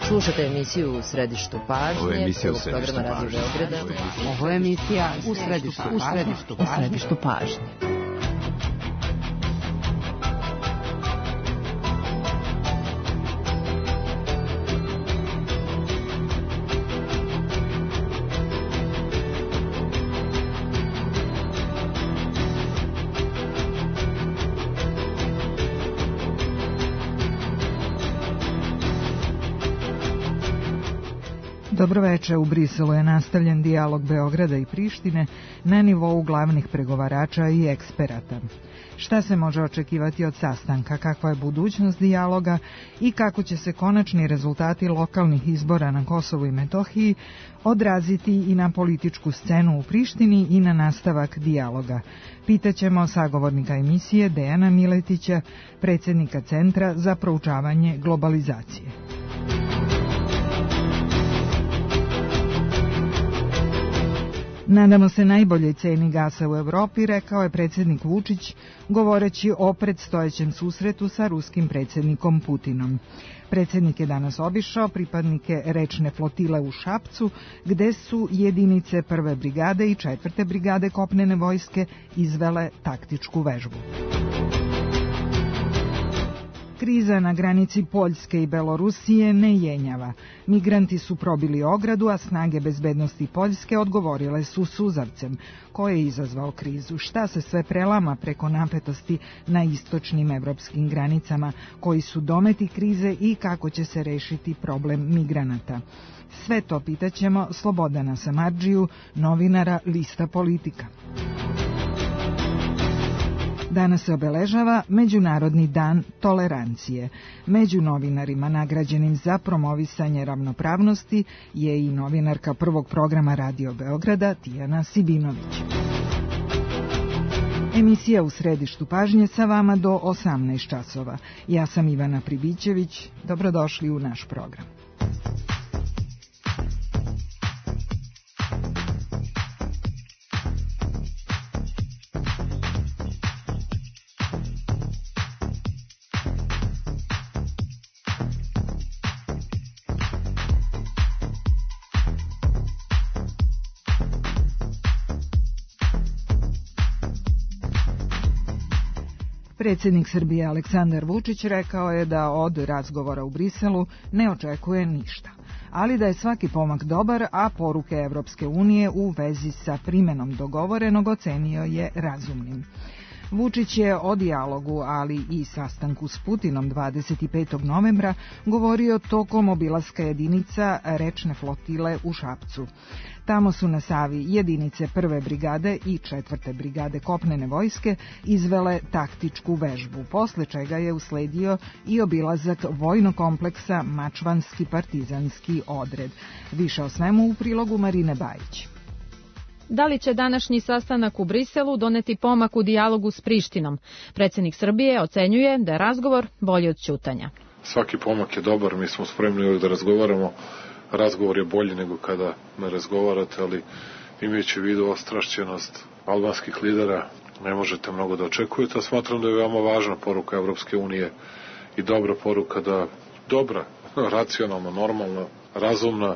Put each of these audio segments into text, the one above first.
Slušate emisiju U središtu pažnje, prvog programa Radio Beograda. Ovo je emisija U središtu pažnje. Dobroveče, u Briselu je nastavljen dijalog Beograda i Prištine na nivou glavnih pregovarača i eksperata. Šta se može očekivati od sastanka, kakva je budućnost dijaloga i kako će se konačni rezultati lokalnih izbora na Kosovu i Metohiji odraziti i na političku scenu u Prištini i na nastavak dijaloga. Pitaćemo sagovornika emisije Dejana Miletića, predsjednika Centra za proučavanje globalizacije. Nadamo se najboljoj ceni gasa u Evropi, rekao je predsjednik Vučić, govoreći o predstojećem susretu sa ruskim predsjednikom Putinom. Predsjednik je danas obišao pripadnike rečne flotile u Šapcu, gde su jedinice 1. brigade i 4. brigade kopnene vojske izvele taktičku vežbu. Kriza na granici Poljske i Belorusije ne jenjava. Migranti su probili ogradu, a snage bezbednosti Poljske odgovorile su suzavcem. Ko je izazvao krizu? Šta se sve prelama preko napetosti na istočnim evropskim granicama? Koji su dometi krize i kako će se rešiti problem migranata? Sve to pitaćemo Slobodana Samardžiju, novinara Lista Politika. Danas se obeležava Međunarodni dan tolerancije. Među novinarima nagrađenim za promovisanje ravnopravnosti je i novinarka prvog programa Radio Beograda Tijana Sibinović. Emisija U središtu pažnje sa vama do 18 časova. Ja sam Ivana Pribićević. Dobrodošli u naš program. Predsjednik Srbije Aleksandar Vučić rekao je da od razgovora u Briselu ne očekuje ništa, ali da je svaki pomak dobar, a poruke Evropske unije u vezi sa primenom dogovorenog ocenio je razumnim. Vučić je o dijalogu, ali i sastanku s Putinom 25. novembra govorio tokom obilaska jedinica rečne flotile u Šapcu. Tamo su na Savi jedinice 1. brigade i 4. brigade kopnene vojske izvele taktičku vežbu, posle čega je usledio i obilazak vojnog kompleksa Mačvanski partizanski odred. Više o svemu u prilogu Marine Bajić. Da li će današnji sastanak u Briselu doneti pomak u dijalogu s Prištinom? Predsjednik Srbije ocenjuje da je razgovor bolji od ćutanja. Svaki pomak je dobar, mi smo spremni uvijek da razgovaramo. Razgovor je bolji nego kada ne razgovarate, ali imajući u vidu ostrašćenost albanskih lidera, ne možete mnogo da očekujete. Smatram da je veoma važna poruka Evropske unije i dobra poruka dobra, racionalna, normalna, razumna,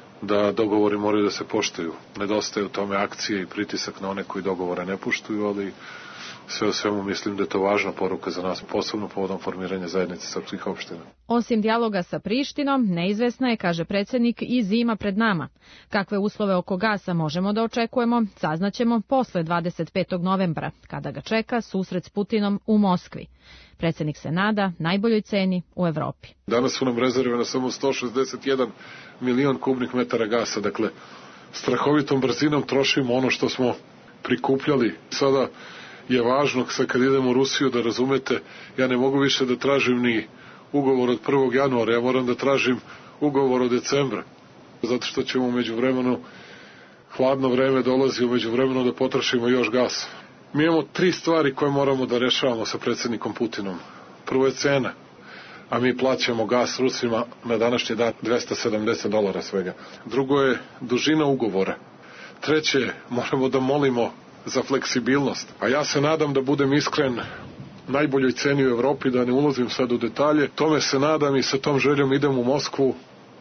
da dogovori moraju da se poštuju. Nedostaje u tome akcije i pritisak na one koji dogovore ne poštuju, ali sve u svemu mislim da je to važna poruka za nas, posebno povodom formiranja zajednice srpskih opština. Osim dijaloga sa Prištinom, neizvesna je, kaže predsjednik, i zima pred nama. Kakve uslove oko gasa možemo da očekujemo, saznaćemo posle 25. novembra, kada ga čeka susret s Putinom u Moskvi. Predsjednik se nada najboljoj ceni u Evropi. Danas su nam rezervirane samo 161 milion kubnih metara gasa, dakle strahovitom brzinom trošimo ono što smo prikupljali. Sada je važno, sad kad idemo u Rusiju, da razumete, ja ne mogu više da tražim ni ugovor od 1. januara, ja moram da tražim ugovor od decembra, zato što ćemo u međuvremenu, hladno vreme dolazi, u međuvremenu da potrošimo još gas. Mi imamo 3 stvari koje moramo da rešavamo sa predsjednikom Putinom. Prvo je cena, a mi plaćamo gas Rusima na današnji dan $270 svega. Drugo je dužina ugovora. Treće, moramo da molimo za fleksibilnost. A ja se nadam, da budem iskren, najboljoj ceni u Evropi, da ne ulazim sad u detalje. Tome se nadam i sa tom željom idem u Moskvu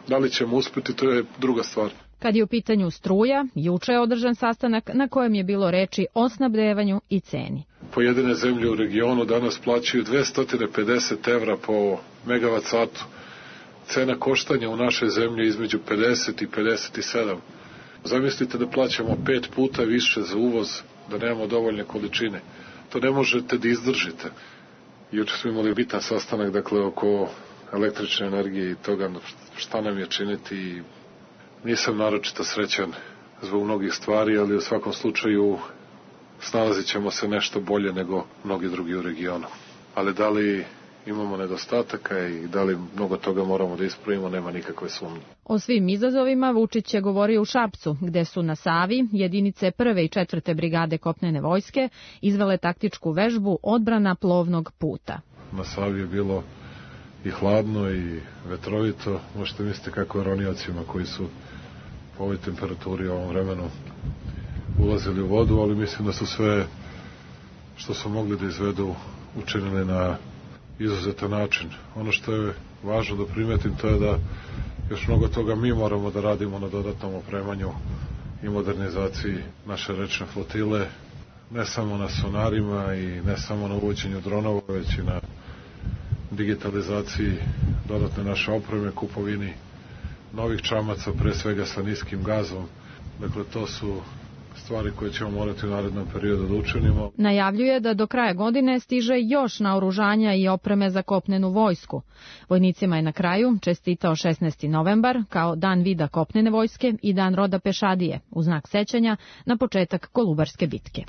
Da li ćemo uspjeti, to je druga stvar. Kad je u pitanju struja, juče je održan sastanak na kojem je bilo reči o snabdevanju i ceni. Pojedine zemlje u regionu danas plaćaju 250 evra po megavat satu. Cena koštanja u našoj zemlji je između 50 i 57. Zamislite da plaćamo 5 puta više za uvoz, da nemamo dovoljne količine. To ne možete da izdržite. Juče smo imali bitan sastanak, dakle, oko električne energije i toga šta nam je činiti. Nisam naročito srećan zbog mnogih stvari, ali u svakom slučaju snalazit ćemo se nešto bolje nego mnogi drugi u regionu. Ali da li imamo nedostataka i da li mnogo toga moramo da ispravimo, nema nikakve sumnje. O svim izazovima Vučić je govorio u Šapcu, gde su na Savi jedinice 1. i 4. brigade kopnene vojske izvele taktičku vežbu odbrana plovnog puta. Na Savi je bilo i hladno i vetrovito. Možete misliti kako je roniocima koji su po ovoj temperaturi u ovom vremenu ulazili u vodu, ali mislim da su sve što su mogli da izvedu učinili na izuzetan način. Ono što je važno da primetim, to je da još mnogo toga mi moramo da radimo na dodatnom opremanju i modernizaciji naše rečne flotile, ne samo na sonarima i ne samo na uvođenju dronova, već i na digitalizaciji dodatne naše opreme, kupovini novih čamaca, pre svega sa niskim gazom. Dakle, to su stvari koje ćemo morati u narednom periodu da učinimo. Najavljuje da do kraja godine stiže još naoružanja i opreme za kopnenu vojsku. Vojnicima je na kraju čestitao 16. novembar kao dan vida kopnene vojske i dan roda pešadije, u znak sećanja na početak Kolubarske bitke.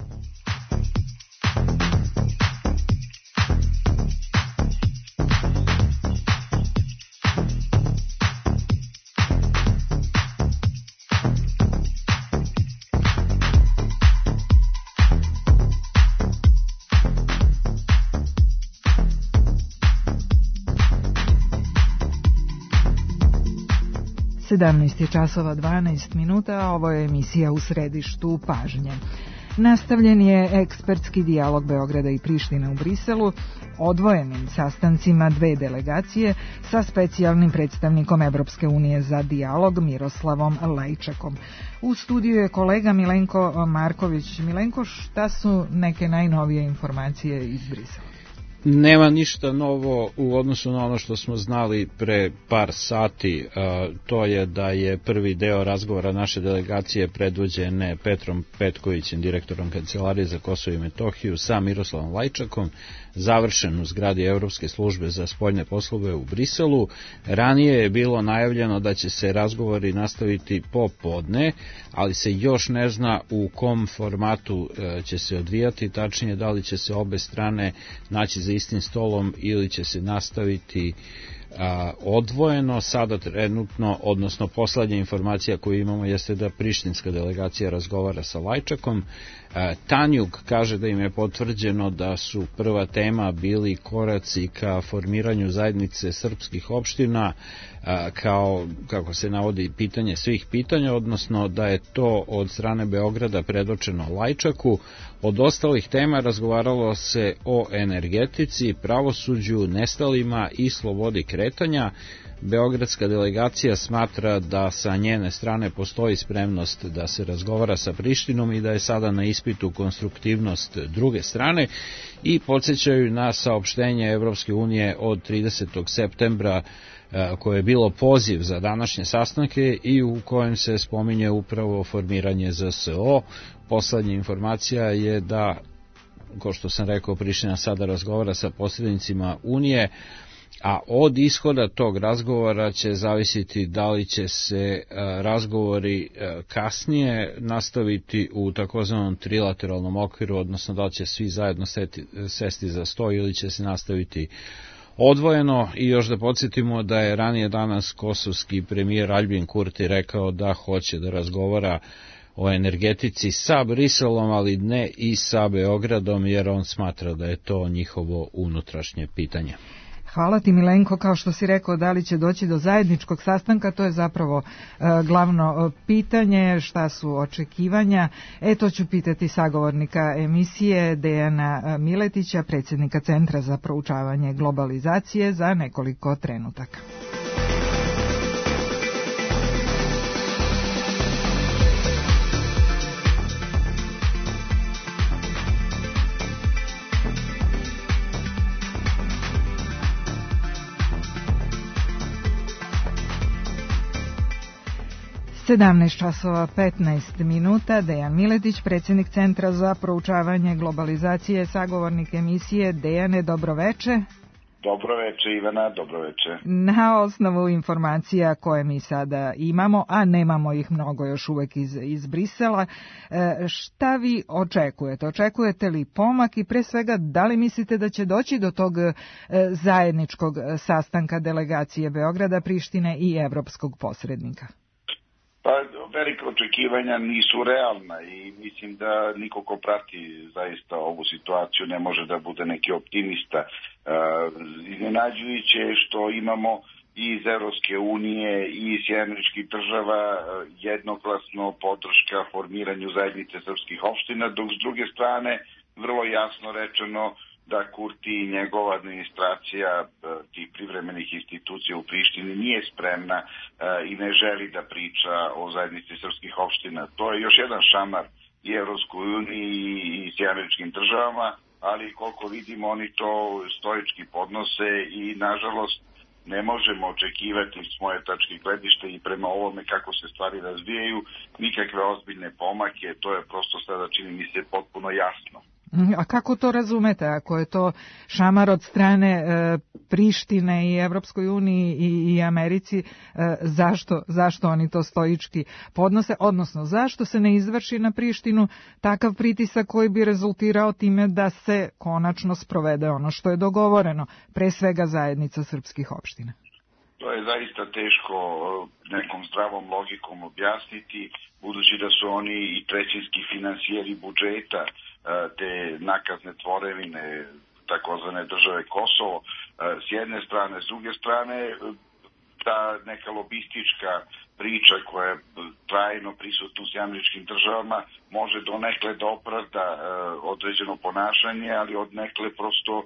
Sedamnaest je časova 12 minuta, a ovo je emisija U središtu pažnje. Nastavljen je ekspertski dijalog Beograda i Prištine u Briselu, odvojenim sastancima dve delegacije sa specijalnim predstavnikom Evropske unije za dijalog Miroslavom Lajčakom. U studiju je kolega Milenko Marković. Milenko, šta su neke najnovije informacije iz Brisela? Nema ništa novo u odnosu na ono što smo znali pre par sati, to je da je prvi deo razgovora naše delegacije predvođene Petrom Petkovićem, direktorom Kancelarije za Kosovo i Metohiju, sa Miroslavom Lajčakom, završen u zgradi Evropske službe za spoljne poslove u Briselu. Ranije je bilo najavljeno da će se razgovori nastaviti popodne, ali se još ne zna u kom formatu će se odvijati, tačnije da li će se obe strane naći za istim stolom ili će se nastaviti odvojeno. Sada trenutno, odnosno poslednja informacija koju imamo jeste da prištinska delegacija razgovara sa Lajčakom. Tanjug kaže da im je potvrđeno da su prva tema bili koraci ka formiranju zajednice srpskih opština kao, kako se navodi, pitanje svih pitanja, odnosno da je to od strane Beograda predočeno Lajčaku. Od ostalih tema razgovaralo se o energetici, pravosuđu, nestalima i slobodi kretanja. Beogradska delegacija smatra da sa njene strane postoji spremnost da se razgovara sa Prištinom i da je sada na ispitu konstruktivnost druge strane, i podsjećaju na saopštenje Evropske unije od 30. septembra koje je bilo poziv za današnje sastanke i u kojem se spominje upravo formiranje ZSO. Poslednja informacija je da, kao što sam rekao, Priština sada razgovara sa posrednicima Unije, a od ishoda tog razgovora će zavisiti da li će se razgovori kasnije nastaviti u takozvanom trilateralnom okviru, odnosno da li će svi zajedno sesti za sto ili će se nastaviti odvojeno. I još da podsjetimo da je ranije danas kosovski premijer Aljbin Kurti rekao da hoće da razgovara o energetici sa Briselom, ali ne i sa Beogradom, jer on smatra da je to njihovo unutrašnje pitanje. Hvala ti, Milenko. Kao što si rekao, da li će doći do zajedničkog sastanka, to je zapravo glavno pitanje. Šta su očekivanja? To ću pitati sagovornika emisije Dejana Miletića, predsjednika Centra za proučavanje globalizacije, za nekoliko trenutaka. 17 časova 15 minuta. Dejan Miletić, predsjednik Centra za proučavanje globalizacije, sagovornik emisije. Dejane, dobroveče. Dobroveče Ivana, dobroveče. Na osnovu informacija koje mi sada imamo, a nemamo ih mnogo još uvek iz Brisela, šta vi očekujete? Očekujete li pomak i pre svega da li mislite da će doći do tog zajedničkog sastanka delegacije Beograda, Prištine i evropskog posrednika? Pa velika očekivanja nisu realna i mislim da niko ko prati zaista ovu situaciju ne može da bude neki optimista. Iznenađujuće je što imamo i iz Evropske unije i iz Američkih država jednoglasno podrška formiranju zajednice srpskih opština, dok s druge strane vrlo jasno rečeno da Kurti i njegova administracija tih privremenih institucija u Prištini nije spremna i ne želi da priča o zajednici srpskih opština. To je još jedan šamar i Evropskoj uniji i s Američkim državama, ali koliko vidimo oni to stoički podnose i nažalost ne možemo očekivati s moje tačke gledišta i prema ovome kako se stvari razvijaju nikakve ozbiljne pomake. To je prosto sada čini mi se potpuno jasno. A kako to razumete, ako je to šamar od strane Prištine i Evropskoj uniji i Americi, zašto oni to stoički podnose, odnosno zašto se ne izvrši na Prištinu takav pritisak koji bi rezultirao time da se konačno sprovede ono što je dogovoreno, pre svega zajednica srpskih opština? To je zaista teško nekom zdravom logikom objasniti, budući da su oni i trećinski finansijeri budžeta te nakazne tvorevine takozvane države Kosovo s jedne strane, s druge strane ta neka lobistička priča koja je trajno prisutna u Američkim državama može donekle da opravda određeno ponašanje, ali odnekle prosto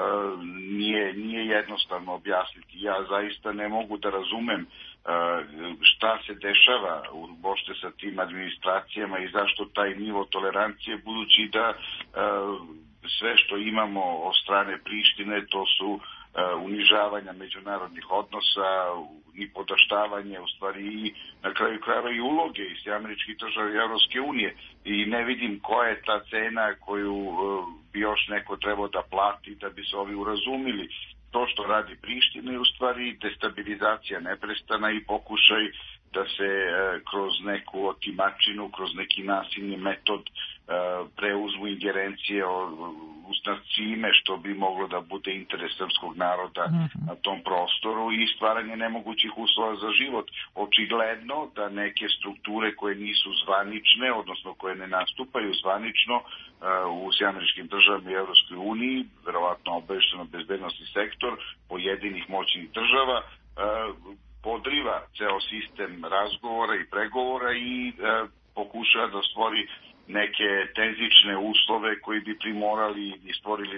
nije jednostavno objasniti. Ja zaista ne mogu da razumem šta se dešava uopšte sa tim administracijama i zašto taj nivo tolerancije, budući da sve što imamo od strane Prištine to su unižavanja međunarodnih odnosa, nipodaštavanje u stvari i na kraju krajeva i uloge iz Američkih država i Evropske unije i ne vidim koja je ta cena koju bi još neko trebao da plati da bi se ovi urazumili. To što radi Priština je u stvari destabilizacija neprestana i pokušaj da se kroz neku otimačinu, kroz neki nasilni metod preuzmu ingerencije nad svime što bi moglo da bude interes srpskog naroda na tom prostoru i stvaranje nemogućih uslova za život. Očigledno da neke strukture koje nisu zvanične, odnosno koje ne nastupaju zvanično u Američkim državama i Evropskoj uniji, verovatno obavešteno bezbednosni sektor pojedinih moćnih država, podriva ceo sistem razgovora i pregovora i pokušava da stvori neke tenzične uslove koji bi primorali i stvorili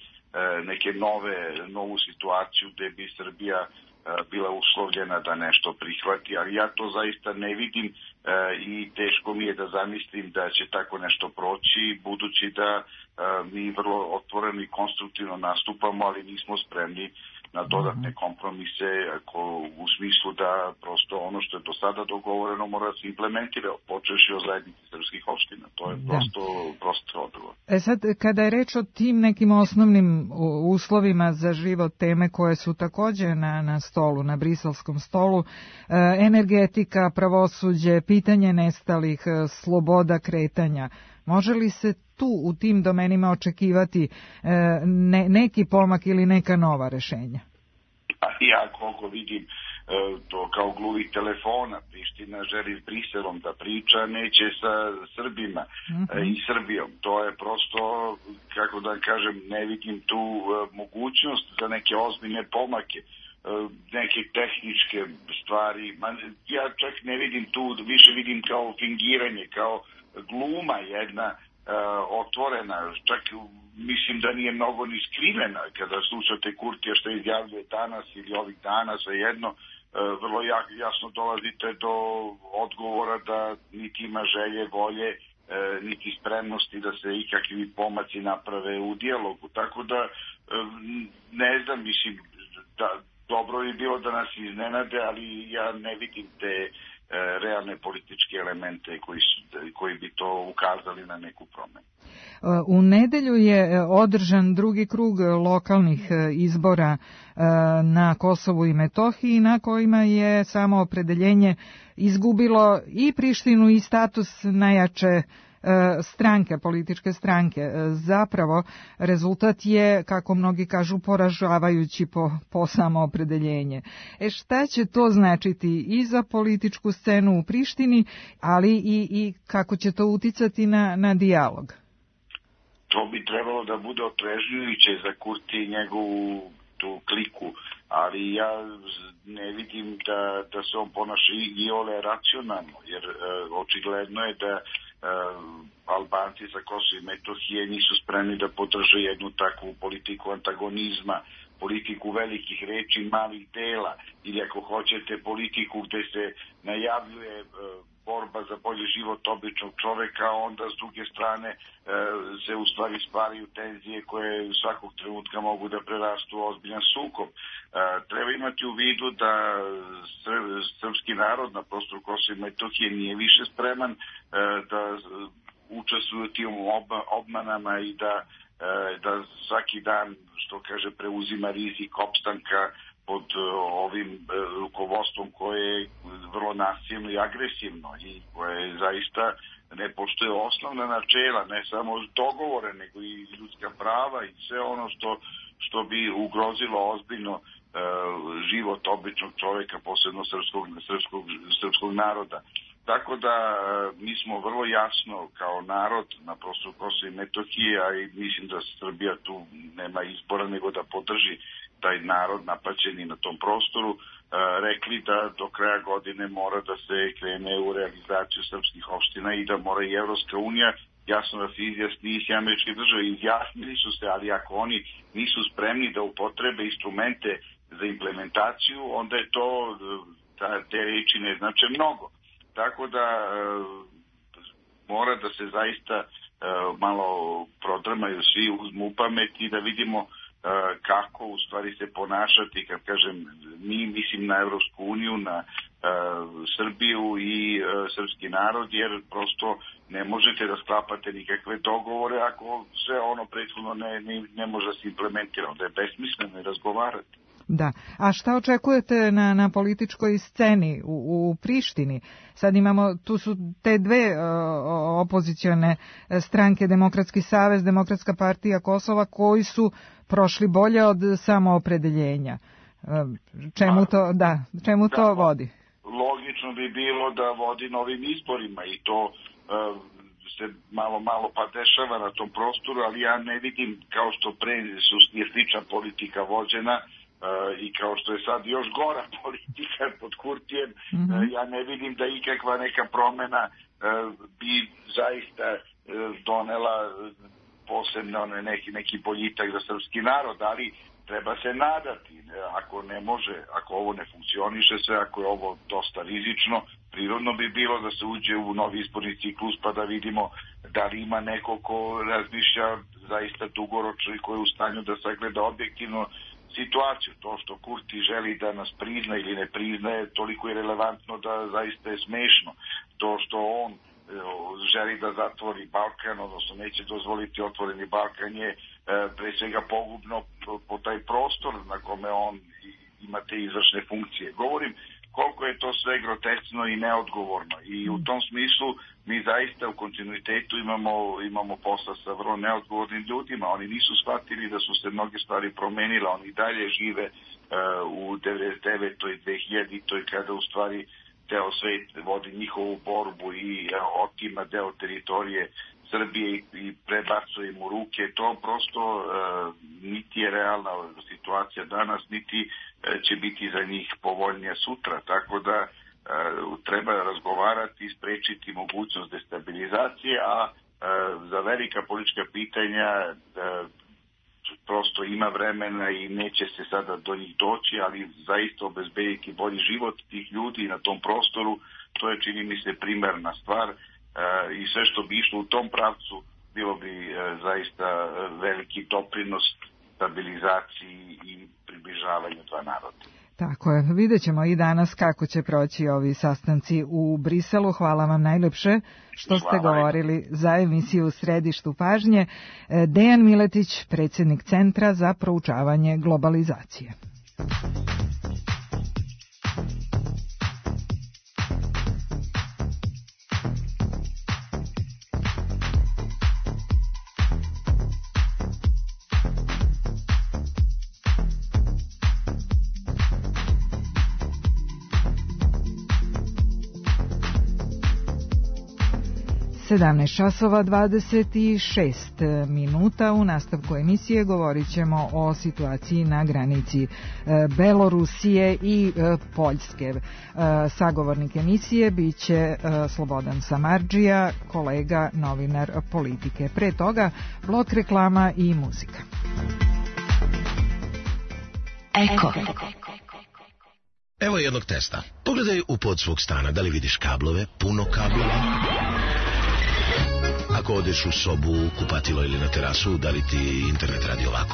neke novu situaciju gde bi Srbija bila uslovljena da nešto prihvati, ali ja to zaista ne vidim i teško mi je da zamislim da će tako nešto proći, budući da mi vrlo otvoreno i konstruktivno nastupamo, ali nismo spremni na dodatne kompromise u smislu da prosto ono što je do sada dogovoreno mora da se implementira, počevši o zajednici srpskih opština. To je prosto odgovor. Sad, kada je reč o tim nekim osnovnim uslovima za život, teme koje su takođe na stolu, na briselskom stolu, energetika, pravosuđe, pitanje nestalih, sloboda kretanja, može li se tu u tim domenima očekivati neki pomak ili neka nova rešenja? Ja koliko vidim to kao gluvih telefona, Priština želi s Briselom da priča, neće sa Srbima i Srbijom. To je prosto, kako da kažem, ne vidim tu mogućnost za neke ozbiljne pomake, neke tehničke stvari. Ja čak ne vidim tu, više vidim kao fingiranje, kao gluma jedna otvorena, čak mislim da nije mnogo ni skrivena kada slušate Kurtija što izjavljuje danas ili ovih dana, svejedno vrlo jasno dolazite do odgovora da niti ima želje, volje, niti spremnosti da se ikakvi pomaci naprave u dijalogu. Tako da ne znam, mislim da dobro bi bilo da nas iznenade, ali ja ne vidim te realne političke elemente koji bi to ukazali na neku promenu. U nedelju je održan drugi krug lokalnih izbora na Kosovu i Metohiji, na kojima je samoopredeljenje izgubilo i Prištinu i status najjače stranke, političke stranke. Zapravo, rezultat je, kako mnogi kažu, poražavajući po samoopredeljenje. Šta će to značiti i za političku scenu u Prištini, ali i kako će to uticati na dijalog? To bi trebalo da bude otrežnjujuće za Kurti i njegovu tu kliku, ali ja ne vidim da se on ponaša i ole racionalno, jer očigledno je da Albanci sa Kosova i Metohije nisu spremni da podrže jednu takvu politiku antagonizma, politiku velikih reči, malih dela, ili ako hoćete politiku gde se najavljuje borba za bolji život običnog čoveka, onda s druge strane se u stvari stvaraju tenzije koje svakog trenutka mogu da prerastu u ozbiljan sukob. Treba imati u vidu da srpski narod na prostoru Kosova i Metohije nije više spreman da učestvuje u tim obmanama i da svaki dan, što kaže, preuzima rizik opstanka pod ovim rukovodstvom koje je vrlo nasilno i agresivno i koje zaista ne poštuje osnovna načela, ne samo dogovore, nego i ljudska prava i sve ono što bi ugrozilo ozbiljno život običnog čoveka, posebno srpskog naroda. Tako da mi smo vrlo jasno kao narod na prostoru Kosova i Metohije, a i mislim da Srbija tu nema izbora nego da podrži taj narod napaćeni na tom prostoru, rekli da do kraja godine mora da se krene u realizaciju srpskih opština i da mora i Evropska unija jasno da se izjasni i američke države. Izjasnili su se, ali ako oni nisu spremni da upotrebe instrumente za implementaciju, onda je to, te reči ne znače mnogo. Tako da mora da se zaista malo prodrmaju svi, uzmu u pamet i da vidimo kako u stvari se ponašati, kad kažem mi, mislim na Evropsku uniju, na Srbiju i srpski narod, jer prosto ne možete da sklapate nikakve dogovore ako sve ono prethodno ne može da se implementira, onda je besmisleno i razgovarati. Da. A šta očekujete na političkoj sceni u Prištini? Sad imamo, tu su te dve opozicione stranke, Demokratski savez, Demokratska partija Kosova, koji su prošli bolje od samoopredeljenja. Čemu to vodi? Logično bi bilo da vodi novim izborima i to se malo pa dešava na tom prostoru, ali ja ne vidim, kao što pre je slična politika vođena, i kao što je sad još gora politika pod Kurtijem, ja ne vidim da ikakva neka promena bi zaista donela posebno neki boljitak za srpski narod, ali treba se nadati. Ako ne može, ako ovo ne funkcioniše sve, ako je ovo dosta rizično, prirodno bi bilo da se uđe u novi izborni ciklus pa da vidimo da li ima neko ko razmišlja zaista dugoročno i ko je u stanju da sagleda objektivno situaciju. To što Kurti želi da nas prizna ili ne priznaje toliko je relevantno da zaista je smešno. To što on želi da zatvori Balkan, odnosno neće dozvoliti otvoreni Balkan, je pre svega pogubno po taj prostor na kome on ima te izvršne funkcije. Govorim koliko je to sve groteskno i neodgovorno i u tom smislu mi zaista u kontinuitetu imamo posla sa vrlo neodgovornim ljudima. Oni nisu shvatili da su se mnoge stvari promenile, oni dalje žive u 99. i 2000. kada u stvari ceo svet vodi njihovu borbu i otima deo teritorije Srbije i prebacuje im u ruke. To prosto niti je realna situacija danas, niti će biti za njih povoljnija sutra. Tako da treba razgovarati i sprečiti mogućnost destabilizacije, a za velika politička pitanja prosto ima vremena i neće se sada do njih doći, ali zaista obezbediti bolji život tih ljudi na tom prostoru, to je, čini mi se, primarna stvar i sve što bi išlo u tom pravcu bilo bi zaista veliki doprinos stabilizaciji i približavanju dva naroda. Tako je, vidjet ćemo i danas kako će proći ovi sastanci u Briselu. Hvala vam najlepše što ste govorili za emisiju U središtu pažnje. Dejan Miletić, predsjednik Centra za proučavanje globalizacije. časova 26 minuta. U nastavku emisije govorit ćemo o situaciji na granici Belorusije i Poljske. Sagovornik emisije biće Slobodan Samardžija, kolega novinar Politike. Pre toga blok reklama i muzika. Eko. Evo jednog testa. Pogledaj u pod svog stana, da li vidiš kablove, puno kablova? Ako odeš u sobu, kupatilo ili na terasu, da li ti internet radi ovako?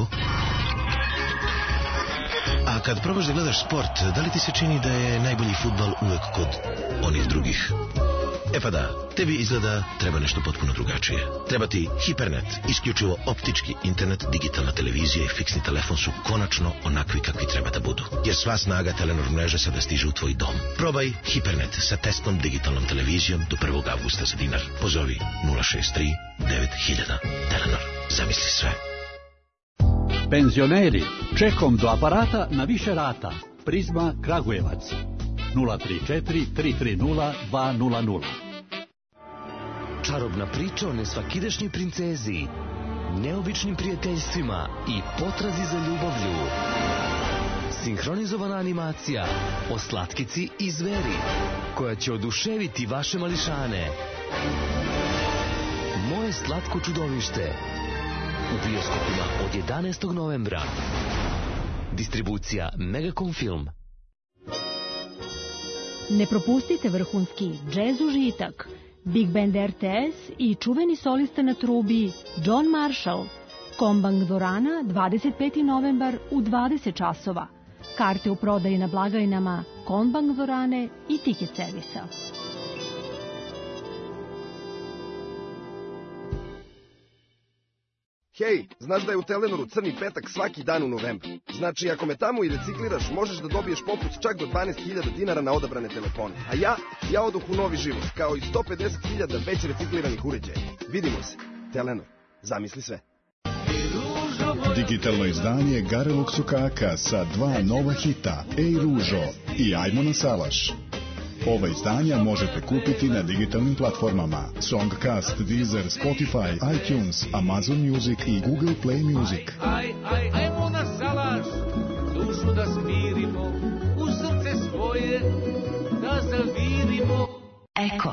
A kad probaš da gledaš sport, da li ti se čini da je najbolji fudbal uvek kod onih drugih? E pa da, tebi izgleda treba nešto potpuno drugačije. Treba ti Hipernet, isključivo optički internet, digitalna televizija i fiksni telefon su konačno onakvi kakvi treba da budu. Jer sva snaga Telenor mreže sada stiže u tvoj dom. Probaj Hipernet sa testnom digitalnom televizijom do 1. avgusta za dinar. Pozovi 063 9000. Telenor, zamisli sve. Penzioneri, čekom do aparata na više rata. Prizma Kragujevac 034 330 200. Čarobna priča o nesvakidašnjoj princezi, neobičnim prijateljstvima i potrazi za ljubavlju. Sinhronizovana animacija o slatkici i zveri, koja će oduševiti vaše mališane. Moje slatko čudovište. U bioskopima od 11. novembra. Distribucija Megacom Film. Ne propustite vrhunski džez užitak, Big Band RTS i čuveni solista na trubi John Marshall. Kombank dvorana 25. novembar u 20 časova. Karte u prodaji na blagajnama Kombank dvorane i tiket servisa. Hej, znaš da je u Telenoru crni petak svaki dan u novembru? Znači, ako me tamo i recikliraš, možeš da dobiješ popust čak do 12.000 dinara na odabrane telefone. A ja odoh u novi život, kao i 150.000 već recikliranih uređaja. Vidimo se. Telenor, zamisli sve. Digitalno izdanje Garelog Sukaka sa 2 nova hita, Ej Ružo i Ajmo na salaš. Ova izdanja možete kupiti na digitalnim platformama Songcast, Deezer, Spotify, iTunes, Amazon Music i Google Play Music. Ajmo na salaš, dušu da smirimo, u srce svoje da zavirimo. Eko.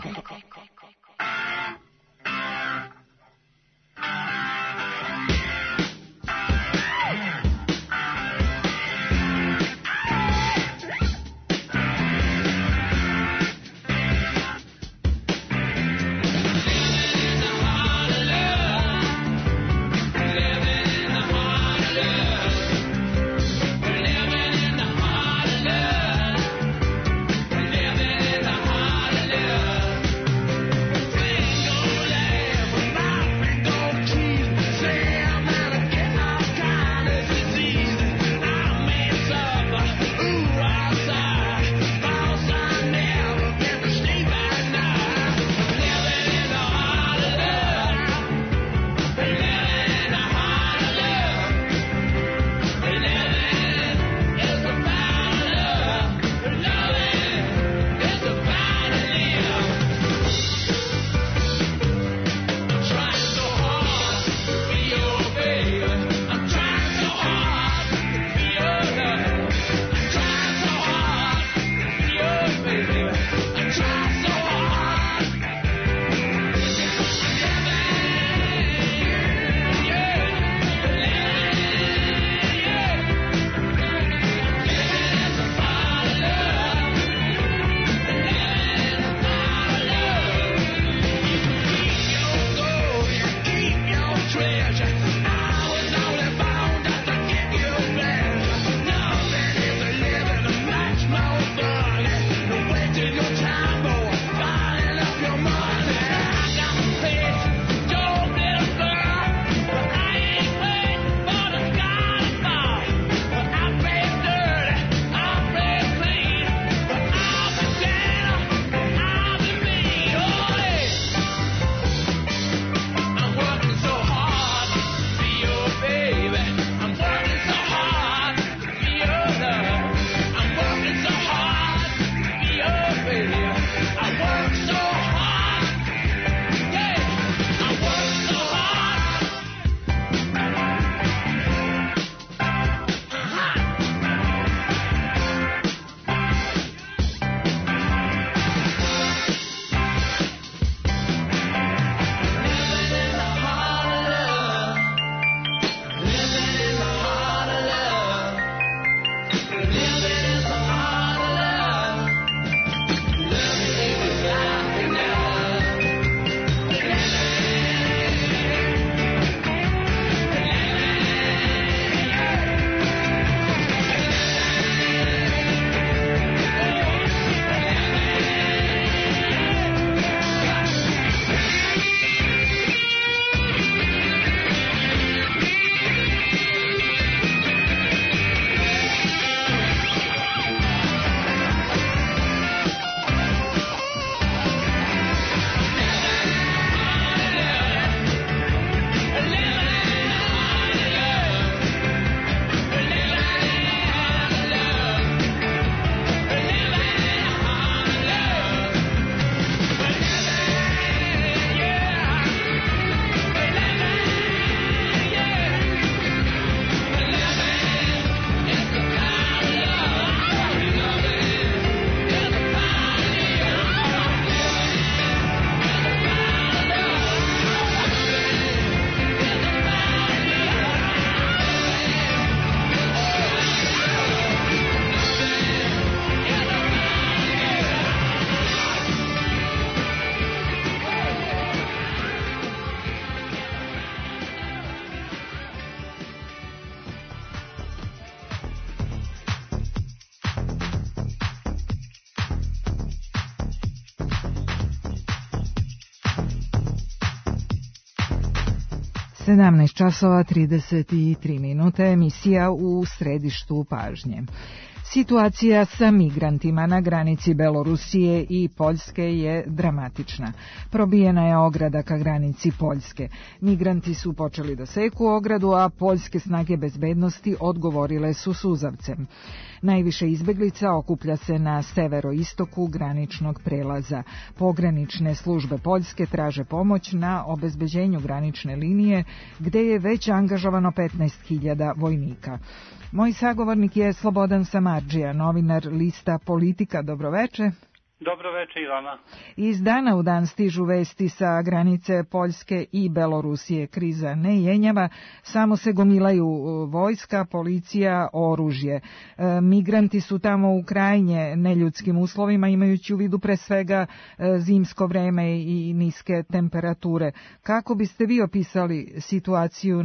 17 časova 33 minute, emisija u središtu pažnje. Situacija sa migrantima na granici Belorusije i Poljske je dramatična. Probijena je ograda ka granici Poljske. Migranti su počeli da seku ogradu, a poljske snage bezbednosti odgovorile su suzavcem. Najviše izbeglica okuplja se na severoistoku graničnog prelaza. Pogranične službe Poljske traže pomoć na obezbeđenju granične linije, gde je već angažovano 15.000 vojnika. Moj sagovornik je Slobodan Samardžija, novinar lista Politika. Dobroveče. Dobroveče i vama. Iz dana u dan stižu vesti sa granice Poljske i Belorusije. Kriza ne jenjava, samo se gomilaju vojska, policija, oružje. Migranti su tamo u krajnje neljudskim uslovima, imajući u vidu pre svega zimsko vreme i niske temperature. Kako biste vi opisali situaciju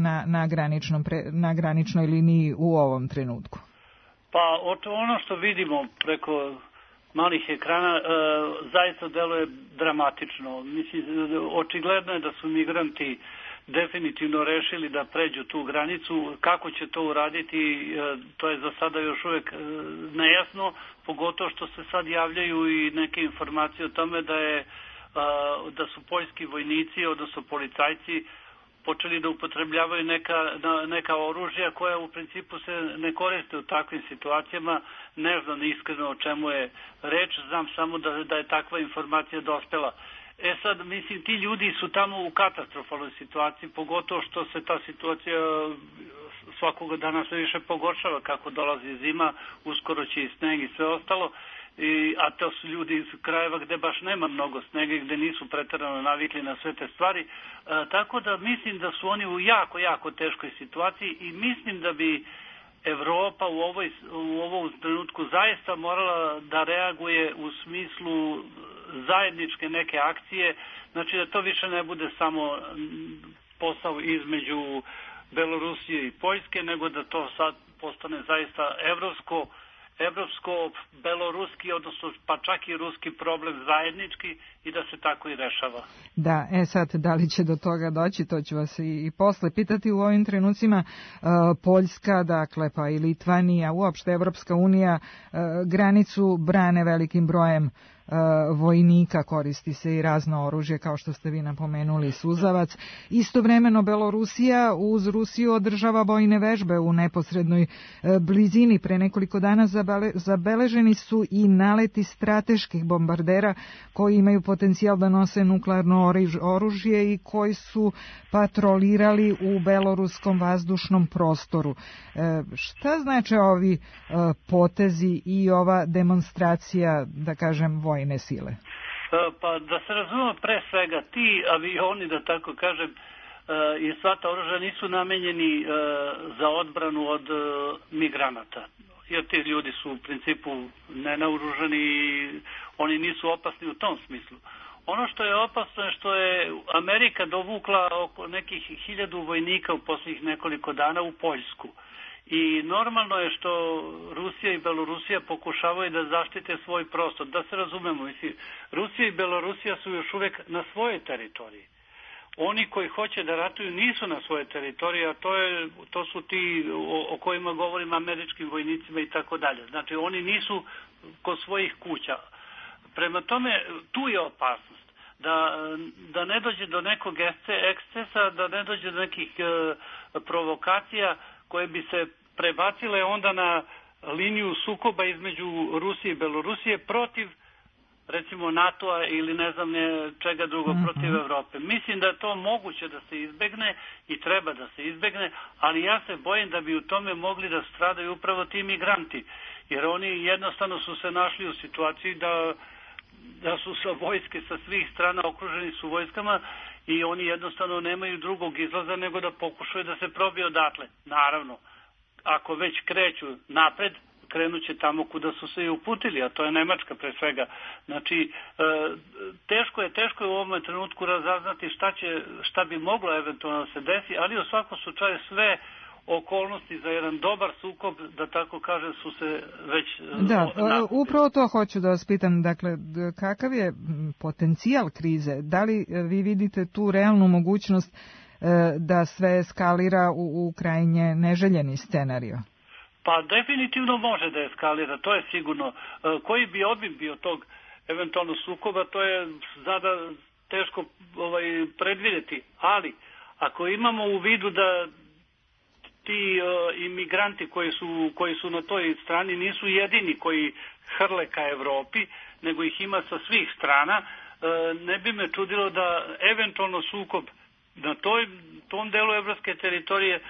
na graničnoj liniji u ovom trenutku? Pa ono što vidimo preko malih ekrana zaista deluje dramatično. Mislim, očigledno je da su migranti definitivno rešili da pređu tu granicu. Kako će to uraditi, to je za sada još uvek nejasno, pogotovo što se sad javljaju i neke informacije o tome da su poljski vojnici, odnosno policajci, počeli da upotrebljavaju neka oružja koja u principu se ne koriste u takvim situacijama. Ne znam iskreno o čemu je reč, znam samo da je takva informacija dospela. Sad, mislim, ti ljudi su tamo u katastrofalnoj situaciji, pogotovo što se ta situacija svakoga dana sve više pogoršava kako dolazi zima, uskoro će i sneg i sve ostalo. A to su ljudi iz krajeva gde baš nema mnogo snega, gde nisu preterano navikli na sve te stvari. Tako da mislim da su oni u jako teškoj situaciji i mislim da bi Evropa u ovom trenutku zaista morala da reaguje u smislu zajedničke neke akcije, znači da to više ne bude samo posao između Belorusije i Poljske, nego da to sad postane zaista evropsko-beloruski, odnosno pa čak i ruski problem zajednički i da se tako i rešava. Da, sad, da li će do toga doći, to ću vas i posle pitati. U ovim trenucima Poljska, dakle, pa i Litvanija, uopšte Evropska unija, granicu brane velikim brojem vojnika, koristi se i razno oružje, kao što ste vi napomenuli, suzavac. Istovremeno Belorusija uz Rusiju održava vojne vežbe u neposrednoj blizini. Pre nekoliko dana zabeleženi su i naleti strateških bombardera koji imaju potencijal da nose nuklearno oružje i koji su patrolirali u beloruskom vazdušnom prostoru. Šta znači ovi potezi i ova demonstracija, da kažem, vojne sile? Pa da se razumemo, pre svega ti avioni, da tako kažem, i sva ta oružja nisu namenjeni za odbranu od migranata, jer ti ljudi su u principu nenaoružani i oni nisu opasni u tom smislu. Ono što je opasno je što je Amerika dovukla oko nekih 1000 vojnika u posljednjih nekoliko dana u Poljsku. I normalno je što Rusija i Belorusija pokušavaju da zaštite svoj prostor. Da se razumemo, mislim, Rusija i Belorusija su još uvek na svojoj teritoriji. Oni koji hoće da ratuju nisu na svojoj teritoriji, a to su ti o kojima govorim, američkim vojnicima i tako dalje. Znači, oni nisu kod svojih kuća. Prema tome, tu je opasnost. Da ne dođe do nekog ekscesa, da ne dođe do nekih provokacija koje bi se prebacile onda na liniju sukoba između Rusije i Belorusije protiv, recimo, NATO-a ili ne znam čega drugo, protiv Evrope. Mislim da je to moguće da se izbegne i treba da se izbegne, ali ja se bojim da bi u tome mogli da stradaju upravo ti migranti, jer oni jednostavno su se našli u situaciji da su sa vojske sa svih strana okruženi su vojskama i oni jednostavno nemaju drugog izlaza nego da pokušaju da se probiju odatle. Naravno, ako već kreću napred, krenut će tamo kuda su se i uputili, a to je Nemačka pre svega. Znači, teško je u ovom trenutku razaznati šta bi moglo eventualno se desi, ali u svakom slučaju sve okolnosti za jedan dobar sukob, da tako kažem, su se već... Da, upravo to hoću da vas pitam, dakle, kakav je potencijal krize? Da li vi vidite tu realnu mogućnost da sve eskalira u krajnje neželjeni scenario? Pa definitivno može da eskalira, to je sigurno. Koji bi obim bio tog eventualno sukoba, to je zada teško predvidjeti, ali ako imamo u vidu da ti imigranti koji su na toj strani nisu jedini koji hrle ka Evropi, nego ih ima sa svih strana, ne bi me čudilo da eventualno sukob na tom delu evropske teritorije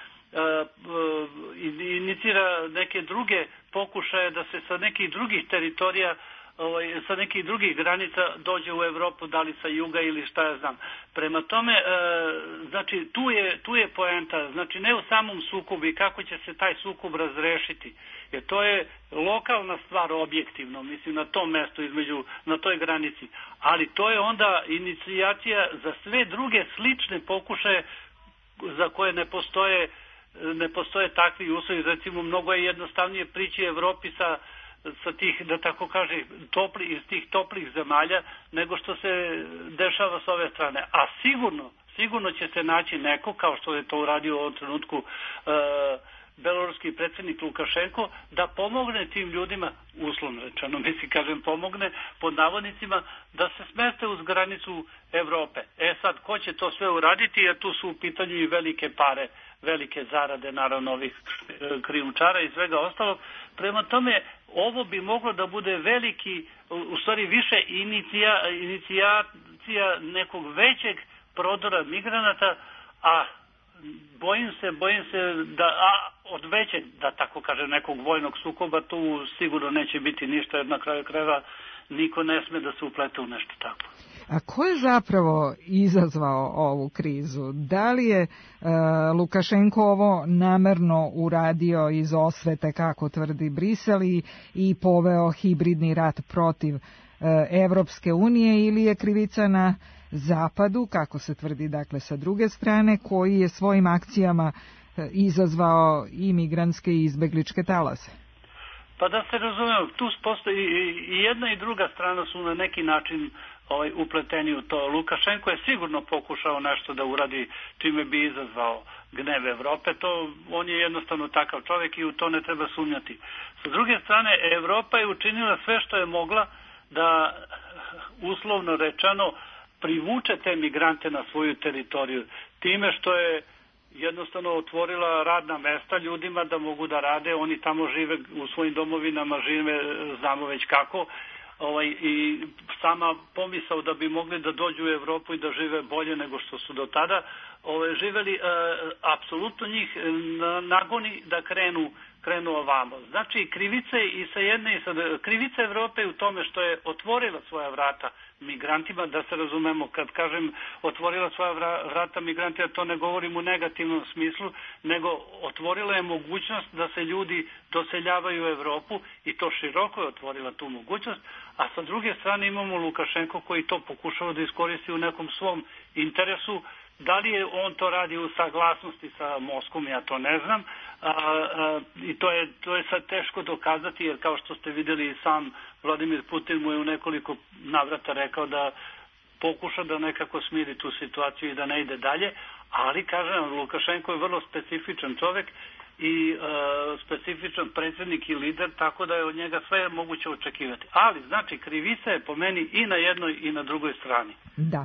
inicira neke druge pokušaje da se sa nekih drugih teritorija, sa nekih drugih granica dođe u Evropu, da li sa juga ili šta ja znam. Prema tome, znači tu je poenta, znači ne u samom sukobu i kako će se taj sukob razrešiti, jer to je lokalna stvar objektivno, mislim na tom mestu na toj granici, ali to je onda inicijacija za sve druge slične pokušaje za koje ne postoje takvi uslovi. Recimo, mnogo je jednostavnije prići Evropi sa tih, da tako kaže, iz tih toplih zemalja, nego što se dešava s ove strane. A sigurno će se naći neko, kao što je to uradio u ovom trenutku beloruski predsjednik Lukašenko, da pomogne tim ljudima, uslovno rečeno, kažem pomogne, pod navodnicima, da se smeste uz granicu Evrope. Sad, ko će to sve uraditi, jer tu su u pitanju i velike pare, velike zarade, naravno, ovih krijumčara i svega ostalog. Prema tome, ovo bi moglo da bude veliki, u stvari više inicijacija nekog većeg prodora migranata, a bojim se da od većeg, da tako kaže, nekog vojnog sukoba tu sigurno neće biti ništa, jer na kraju krajeva niko ne sme da se uplete u nešto tako. A ko je zapravo izazvao ovu krizu? Da li je Lukašenko ovo namerno uradio iz osvete, kako tvrdi Brisel, i poveo hibridni rat protiv Evropske unije, ili je krivica na Zapadu, kako se tvrdi, dakle, sa druge strane, koji je svojim akcijama izazvao i migrantske i izbegličke talase? Pa da se razumemo, tu postoji i jedna i druga strana su na neki način upleteni u to. Lukašenko je sigurno pokušao nešto da uradi čime bi izazvao gnev Evrope. On je jednostavno takav čovjek i u to ne treba sumnjati. Sa druge strane, Evropa je učinila sve što je mogla da, uslovno rečeno, privuče te migrante na svoju teritoriju. Time što je jednostavno otvorila radna mesta ljudima da mogu da rade, oni tamo žive u svojim domovinama, žive, znamo već kako, i sama pomisao da bi mogli da dođu u Evropu i da žive bolje nego što su do tada živeli, apsolutno njih nagoni da krenu ovamo. Znači, krivice i sa jedne i sa druge. Krivica Evrope u tome što je otvorila svoja vrata migrantima, da se razumemo, kad kažem otvorila svoja vrata migrantima, to ne govorim u negativnom smislu, nego otvorila je mogućnost da se ljudi doseljavaju u Evropu, i to široko je otvorila tu mogućnost, a sa druge strane imamo Lukašenko koji to pokušava da iskoristi u nekom svom interesu. Da li je on to radi u saglasnosti sa Moskvom, ja to ne znam, i to je sad teško dokazati, jer kao što ste vidjeli, sam Vladimir Putin mu je u nekoliko navrata rekao da pokuša da nekako smiri tu situaciju i da ne ide dalje, ali kažem, Lukašenko je vrlo specifičan čovjek i specifičan predsjednik i lider, tako da je od njega sve moguće očekivati. Ali, znači, krivica je po meni i na jednoj i na drugoj strani. Da.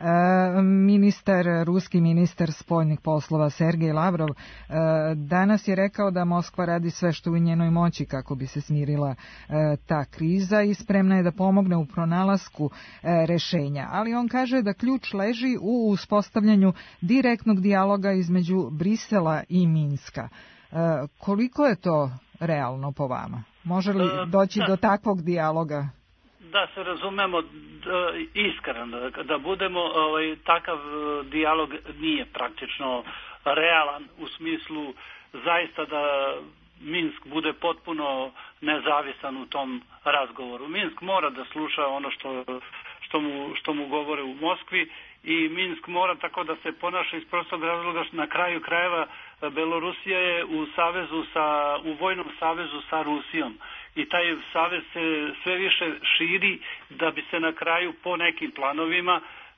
Ruski ministar spoljnih poslova Sergej Lavrov danas je rekao da Moskva radi sve što u njenoj moći kako bi se smirila ta kriza i spremna je da pomogne u pronalasku rešenja. Ali on kaže da ključ leži u uspostavljanju direktnog dijaloga između Brisela i Minska. Koliko je to realno po vama? Može li doći do takvog dijaloga? Da se razumemo iskreno, da budemo, takav dijalog nije praktično realan u smislu zaista da Minsk bude potpuno nezavisan u tom razgovoru. Minsk mora da sluša ono što mu govore u Moskvi, i Minsk mora tako da se ponaša iz prostog razloga što na kraju krajeva Belorusija je u vojnom savezu sa Rusijom, i taj savez se sve više širi da bi se na kraju po nekim planovima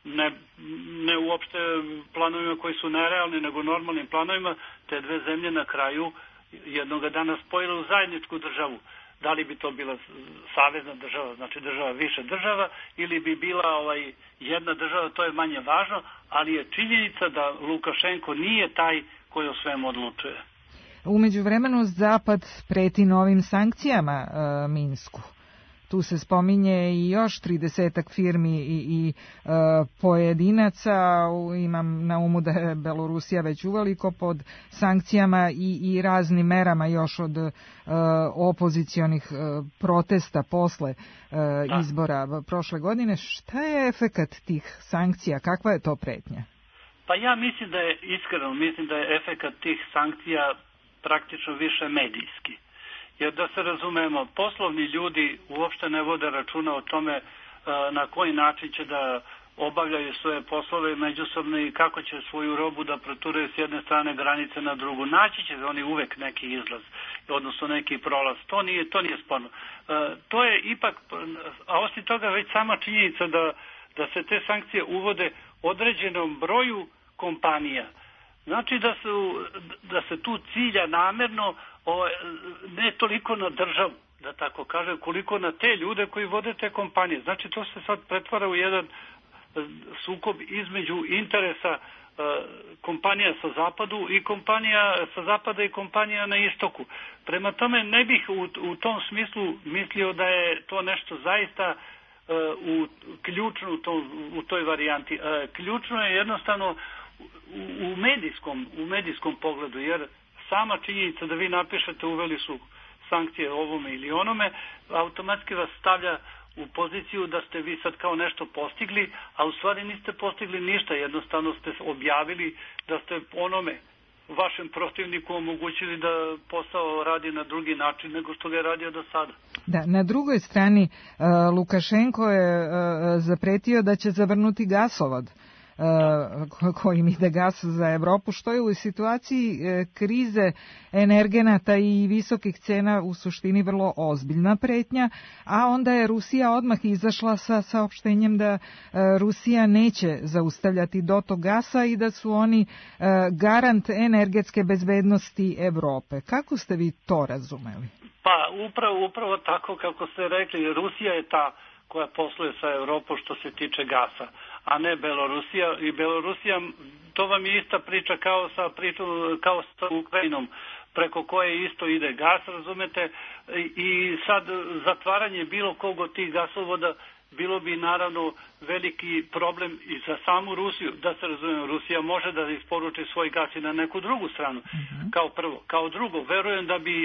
ne uopšte planovima koji su nerealni, nego normalnim planovima, te dve zemlje na kraju jednoga dana spojile u zajedničku državu. Da li bi to bila savezna država, znači država više država, ili bi bila jedna država, to je manje važno, ali je činjenica da Lukašenko nije taj koji o svemu odlučuje. Umeđu vremenu Zapad preti novim sankcijama Minsku. Tu se spominje i još 30 firmi i pojedinaca. Imam na umu da je Belorusija već uveliko pod sankcijama i raznim merama još od opozicionih protesta posle izbora prošle godine. Šta je efekat tih sankcija? Kakva je to pretnja? Pa ja mislim da je, iskreno mislim da je efekat tih sankcija praktično više medijski. Jer da se razumemo, poslovni ljudi uopšte ne vode računa o tome na koji način će da obavljaju svoje poslove međusobno i kako će svoju robu da proturaju s jedne strane granice na drugu. Naći će oni uvek neki izlaz, odnosno neki prolaz. To nije sporno. To je ipak, a osim toga već sama činjenica da se te sankcije uvode određenom broju kompanija. Znači da se tu cilja namerno ne toliko na državu, da tako kažem, koliko na te ljude koji vode te kompanije. Znači to se sad pretvara u jedan sukob između interesa kompanija sa zapadu i kompanija sa zapada i kompanija na istoku. Prema tome ne bih u tom smislu mislio da je to nešto zaista ključno u toj varijanti. Ključno je jednostavno u medijskom pogledu, jer sama činjenica da vi napišete uveli su sankcije ovome ili onome, automatski vas stavlja u poziciju da ste vi sad kao nešto postigli, a u stvari niste postigli ništa, jednostavno ste objavili da ste onome vašem protivniku omogućili da posao radi na drugi način nego što ga je radio do sada. Da, na drugoj strani Lukašenko je zapretio da će zavrnuti gasovod kojim ide gas za Evropu, što je u situaciji krize energenata i visokih cena u suštini vrlo ozbiljna pretnja, a onda je Rusija odmah izašla sa saopštenjem da Rusija neće zaustavljati dotok gasa i da su oni garant energetske bezbednosti Evrope. Kako ste vi to razumeli? Pa upravo tako kako ste rekli, Rusija je ta koja posluje sa Evropom što se tiče gasa, a ne Belorusija. I Belorusija, to vam je ista priča kao sa Ukrajinom, preko koje isto ide gas, razumete, i sad zatvaranje bilo kog od tih gasovoda bilo bi naravno veliki problem i za samu Rusiju. Da se razumemo, Rusija može da isporuči svoj gas i na neku drugu stranu, kao prvo. Kao drugo, verujem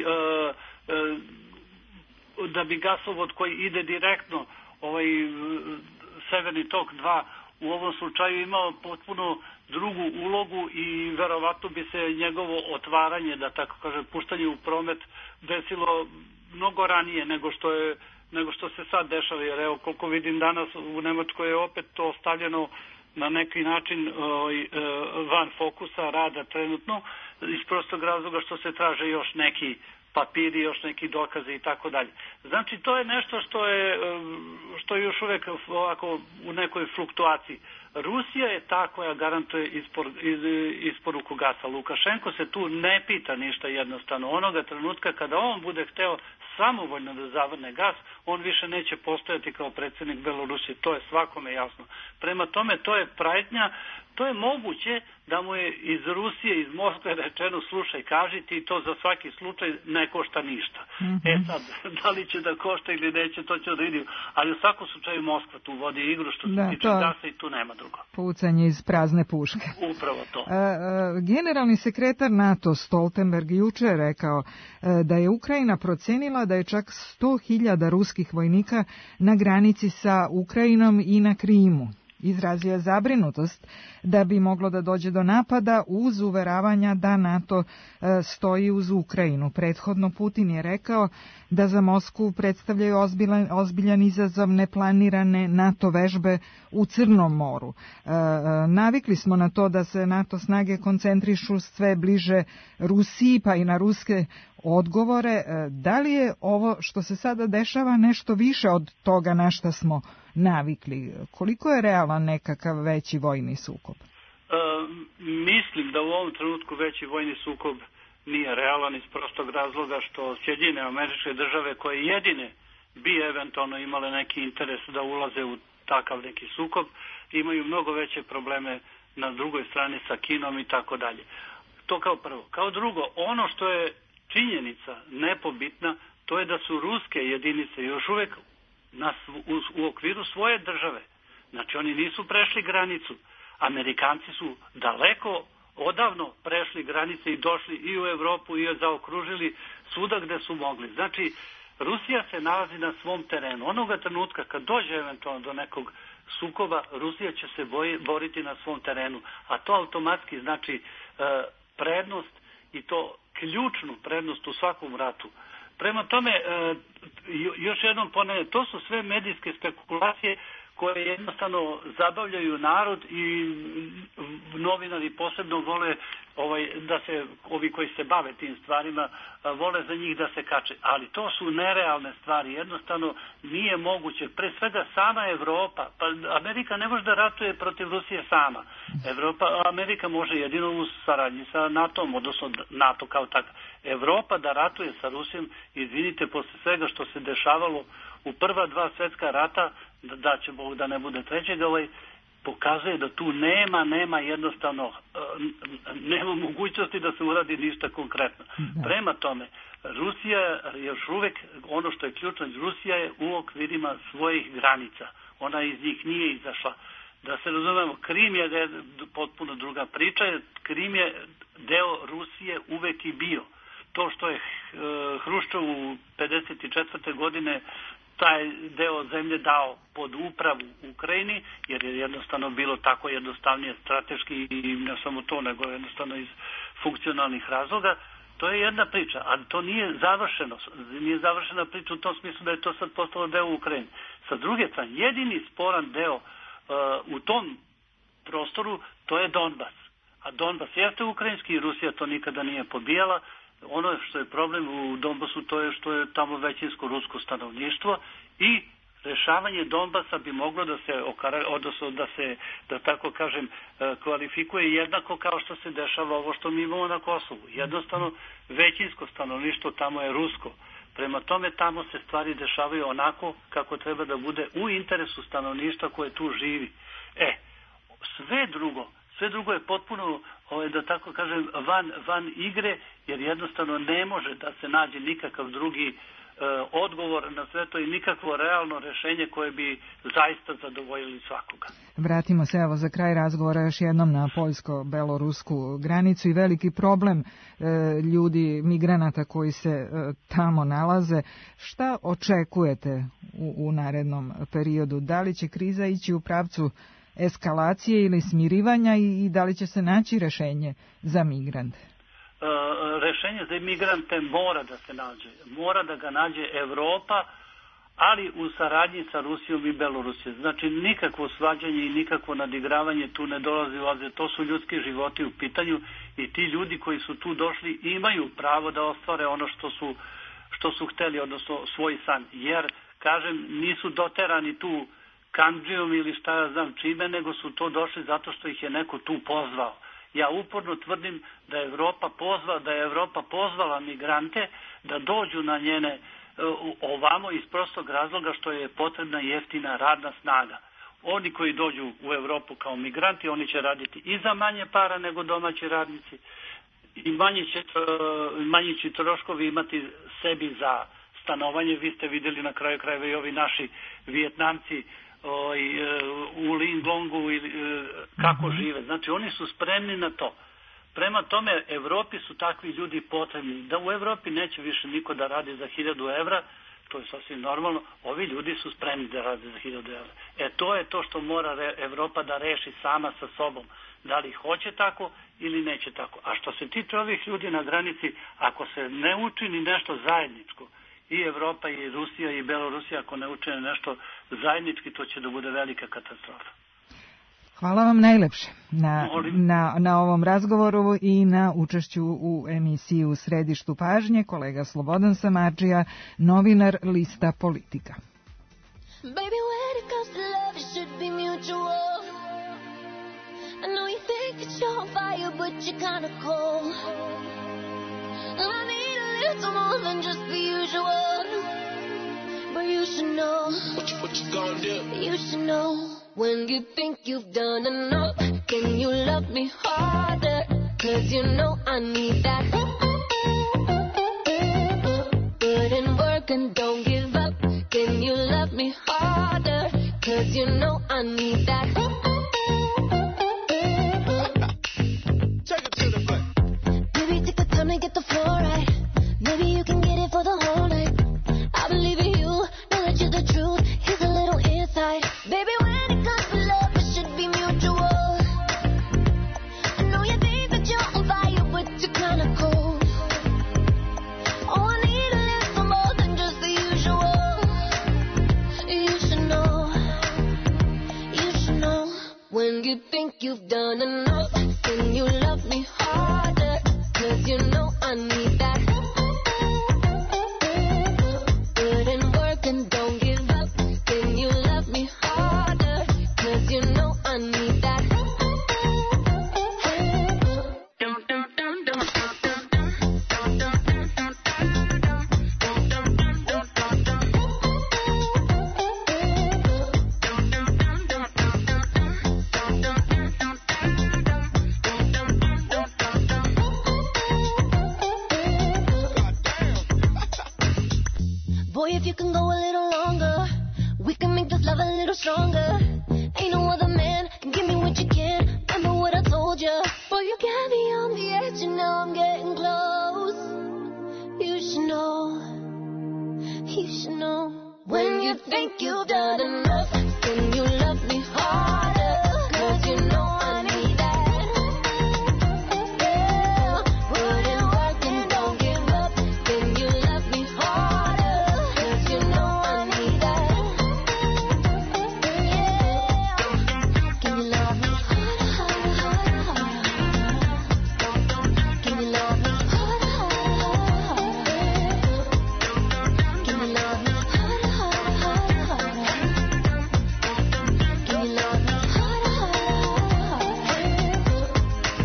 da bi gasovod koji ide direktno, Severni tok 2, u ovom slučaju imao potpuno drugu ulogu i verovatno bi se njegovo otvaranje, da tako kažem, puštanje u promet desilo mnogo ranije nego što se sad dešava, jer evo koliko vidim danas u Nemačkoj je opet to stavljeno na neki način van fokusa rada trenutno, iz prostog razloga što se traže još neki papiri, još neki dokaze i tako dalje. Znači to je nešto što je još uvek ovako u nekoj fluktuaciji. Rusija je ta koja garantuje isporuku gasa. Lukašenko se tu ne pita ništa jednostavno. Onoga trenutka kada on bude hteo samovoljno da zavrne gas, on više neće postojati kao predsjednik Belorusije. To je svakome jasno. Prema tome, to je pretnja, to je moguće da mu je iz Rusije, iz Moskve rečeno slušaj, kaži ti, to za svaki slučaj ne košta ništa. Sad, da li će da košta ili neće, to će da vidim. Ali u svakom slučaju Moskva tu vodi igru što se tiče gasa i tu nema drugo. Pucanje iz prazne puške. Upravo to. Generalni sekretar NATO Stoltenberg juče je rekao da je Ukrajina procenila da je čak 100.000 ruskih vojnika na granici sa Ukrajinom i na Krimu. Izrazio je zabrinutost da bi moglo da dođe do napada uz uveravanja da NATO stoji uz Ukrajinu. Prethodno Putin je rekao da za Moskvu predstavljaju ozbiljan izazov neplanirane NATO vežbe u Crnom moru. Navikli smo na to da se NATO snage koncentrišu sve bliže Rusiji, pa i na ruske odgovore. Da li je ovo što se sada dešava nešto više od toga na što smo navikli? Koliko je realan nekakav veći vojni sukob? Mislim da u ovom trenutku veći vojni sukob nije realan iz prostog razloga što Sjedinjene Američke Države koje jedine bi eventualno imale neki interes da ulaze u takav neki sukob, imaju mnogo veće probleme na drugoj strani sa Kinom i tako dalje. To kao prvo. Kao drugo, ono što je činjenica nepobitna, to je da su ruske jedinice još uvek u okviru svoje države. Znači oni nisu prešli granicu. Amerikanci su daleko odavno prešli granice i došli i u Evropu i zaokružili svuda gde su mogli. Znači, Rusija se nalazi na svom terenu. Onoga trenutka kad dođe eventualno do nekog sukoba, Rusija će se boriti na svom terenu. A to automatski znači prednost i to ključnu prednost u svakom ratu. Prema tome, još jednom ponavljam, to su sve medijske spekulacije koje jednostavno zabavljaju narod i novinari posebno vole da se, ovi koji se bave tim stvarima, vole za njih da se kače. Ali to su nerealne stvari, jednostavno nije moguće. Pre svega sama Evropa, pa Amerika ne može da ratuje protiv Rusije sama. Amerika može jedino u saradnji sa NATO-om, odnosno NATO kao takav. Evropa da ratuje sa Rusijom, izvinite, posle svega što se dešavalo u prva dva svetska rata, da će Bog da ne bude trećeg, pokazuje da tu nema jednostavno, nema mogućnosti da se uradi ništa konkretno. Prema tome, Rusija još uvek, ono što je ključno, Rusija je u okvirima svojih granica. Ona iz njih nije izašla. Da se razumemo, Krim je potpuno druga priča, Krim je deo Rusije uvek i bio. To što je Hruščov u 1954. godine taj deo zemlje dao pod upravu Ukrajini, jer je jednostavno bilo tako jednostavnije strateški i ne samo to, nego jednostavno iz funkcionalnih razloga, to je jedna priča, a to nije završeno. Nije završena priča u tom smislu da je to sad postalo deo Ukrajine. Sa druge strane, jedini sporan deo u tom prostoru, to je Donbas. A Donbas jeste ukrajinski i Rusija to nikada nije pobijala. Ono što je problem u Donbasu, to je što je tamo većinsko rusko stanovništvo i rešavanje Donbasa bi moglo da se, odnosno da se, da tako kažem, kvalifikuje jednako kao što se dešava ovo što mi imamo na Kosovu. Jednostavno, većinsko stanovništvo tamo je rusko. Prema tome, tamo se stvari dešavaju onako kako treba da bude u interesu stanovništva koje tu živi. Sve drugo je potpuno, da tako kažem, van igre, jer jednostavno ne može da se nađe nikakav drugi odgovor na sve to i nikakvo realno rešenje koje bi zaista zadovoljili svakoga. Vratimo se evo za kraj razgovora još jednom na poljsko-belorusku granicu i veliki problem ljudi, migranata koji se tamo nalaze. Šta očekujete u narednom periodu? Da li će kriza ići u pravcu eskalacije ili smirivanja i da li će se naći rešenje za migrante? Rešenje za migrante mora da se nađe. Mora da ga nađe Evropa, ali u saradnji sa Rusijom i Belorusijom. Znači nikakvo svađanje i nikakvo nadigravanje tu ne dolazi u obzir. To su ljudski životi u pitanju i ti ljudi koji su tu došli imaju pravo da ostvare ono što su hteli, odnosno svoj san. Jer, kažem, nisu doterani tu kandžijom ili šta ja znam čime, nego su to došli zato što ih je neko tu pozvao. Ja uporno tvrdim da je Evropa pozvala migrante da dođu na njene ovamo iz prostog razloga što je potrebna jeftina radna snaga. Oni koji dođu u Evropu kao migranti, oni će raditi i za manje para nego domaći radnici i manji će troškovi imati sebi za stanovanje. Vi ste vidjeli na kraju krajeva i ovi naši Vijetnamci u Lingongu kako žive. Znači oni su spremni na to. Prema tome, Evropi su takvi ljudi potrebni. Da u Evropi neće više niko da radi za 1000 evra, to je sasvim normalno, ovi ljudi su spremni da rade za 1000 evra. To je to što mora Evropa da reši sama sa sobom. Da li hoće tako ili neće tako. A što se tiče ovih ljudi na granici, ako se ne učini nešto zajedničko, i Evropa, i Rusija, i Belorusija, ako ne učine nešto zajednički, to će da bude velika katastrofa. Hvala vam najlepše na ovom razgovoru i na učešću u emisiji U središtu pažnje. Kolega Slobodan Samardžija, novinar Lista Politika. Baby, when it comes to love, it should be mutual. I know you think that you're on fire, but you're kinda cold. I need a little more than just the usual. But you should know. What you gonna do? You should know. When you think you've done enough, can you love me harder? 'Cause you know I need that. Put in work and don't give up. Can you love me harder? 'Cause you know I need that. Take it to the back. Baby, take the time to get the floor right. Maybe you can get it for the whole night. I believe in you, know that you're the truth. Here's a little insight. Baby, when it comes to love, it should be mutual. I know you think that you're on fire, but you're kinda cold. Oh, I need a little more than just the usual. You should know. You should know. When you think you've done enough, can you love me harder? 'Cause you know I need that. Put in work and don't give up. Can you love me harder? 'Cause you know I need that. Boy, if you can go a little longer, we can make this love a little stronger. Ain't no other man can give me what you can. Remember what I told you. Boy, you got me on the edge and now I'm getting close. You should know. You should know. When you think you've done enough, can you love me harder? 'Cause you know I need that. Yeah, put in work and don't give up. Can you love me harder? 'Cause you know I need that. Yeah, can you love me harder, harder, harder, harder? Can you love me harder, harder, harder? Can you love me harder, harder, harder? Can you love me harder, harder?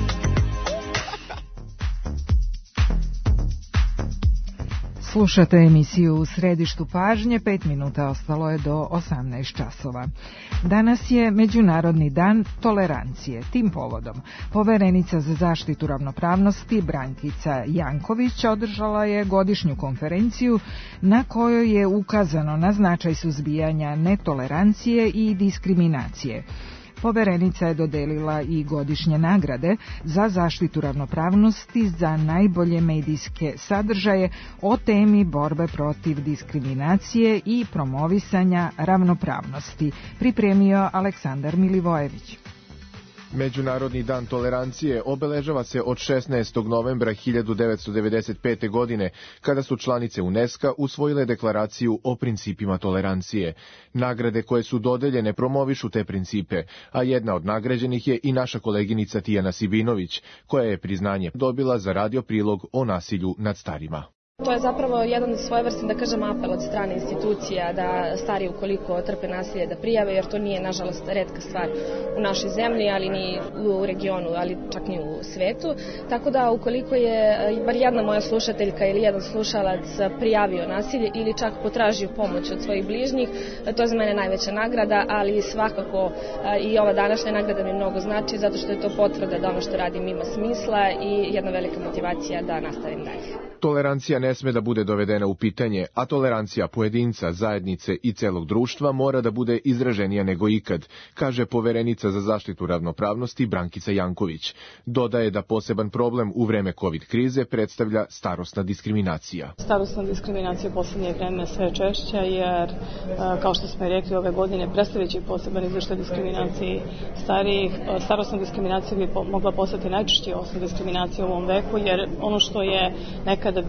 Slušate emisiju U središtu pažnje, 5 minuta ostalo je do 18 časova. Danas je Međunarodni dan tolerancije. Tim povodom poverenica za zaštitu ravnopravnosti Brankica Janković održala je godišnju konferenciju na kojoj je ukazano na značaj suzbijanja netolerancije i diskriminacije. Poverenica je dodelila i godišnje nagrade za zaštitu ravnopravnosti za najbolje medijske sadržaje o temi borbe protiv diskriminacije i promovisanja ravnopravnosti. Pripremio Aleksandar Milivojević. Međunarodni dan tolerancije obeležava se od 16. novembra 1995. godine, kada su članice UNESCO usvojile deklaraciju o principima tolerancije. Nagrade koje su dodeljene promovišu te principe, a jedna od nagrađenih je i naša koleginica Tijana Sibinović, koja je priznanje dobila za radio prilog o nasilju nad starima. To je zapravo jedan svojevrstan, da kažem, apel od strane institucija da stari ukoliko trpe nasilje da prijave, jer to nije, nažalost, retka stvar u našoj zemlji, ali ni u regionu, ali čak ni u svetu. Tako da ukoliko je bar jedna moja slušateljka ili jedan slušalac prijavio nasilje ili čak potražio pomoć od svojih bližnjih, to je za mene najveća nagrada, ali svakako i ova današnja nagrada mi mnogo znači, zato što je to potvrda da ono što radim ima smisla i jedna velika motivacija da nastavim dalje. Tolerancija ne sme da bude dovedena u pitanje, a tolerancija pojedinca, zajednice i celog društva mora da bude izraženija nego ikad, kaže poverenica za zaštitu ravnopravnosti Brankica Janković. Dodaje da poseban problem u vreme COVID krize predstavlja starosna diskriminacija. Starosna diskriminacija u poslednje vreme sve češća, jer, kao što smo rekli, ove godine predstavljajući poseban izveštaj diskriminaciji starijih, starosna diskriminacija bi mogla postati najčešći osnov diskriminacije u ovom veku, jer ono što je nekada bio rasizam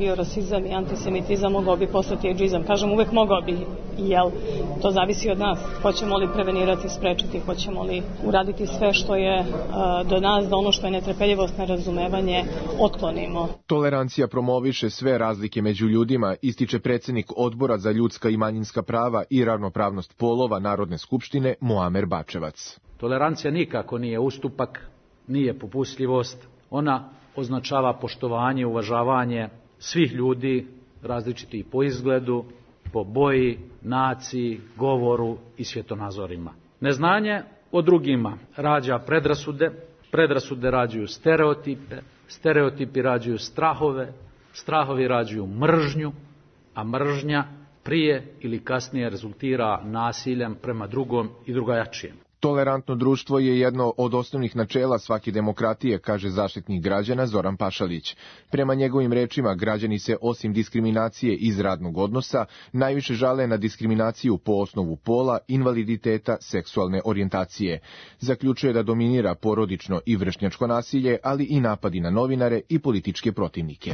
rasizam i antisemitizam mogao bi postati ejdžizam. Kažem, uvek mogao bi, jel, to zavisi od nas. Hoćemo li prevenirati, sprečiti, hoćemo li uraditi sve što je do nas, da ono što je netrpeljivost, nerazumevanje, otklonimo. Tolerancija promoviše sve razlike među ljudima, ističe predsjednik Odbora za ljudska i manjinska prava i ravnopravnost polova Narodne skupštine Muamer Bačevac. Tolerancija nikako nije ustupak, nije popustljivost, ona označava poštovanje, uvažavanje svih ljudi, različitih po izgledu, po boji, naciji, govoru i svjetonazorima. Neznanje o drugima rađa predrasude, predrasude rađuju stereotipe, stereotipi rađuju strahove, strahovi rađuju mržnju, a mržnja prije ili kasnije rezultira nasiljem prema drugom i drugačijem. Tolerantno društvo je jedno od osnovnih načela svake demokratije, kaže zaštitnik građana Zoran Pašalić. Prema njegovim rečima, građani se osim diskriminacije iz radnog odnosa najviše žale na diskriminaciju po osnovu pola, invaliditeta, seksualne orijentacije. Zaključuje da dominira porodično i vršnjačko nasilje, ali i napadi na novinare i političke protivnike.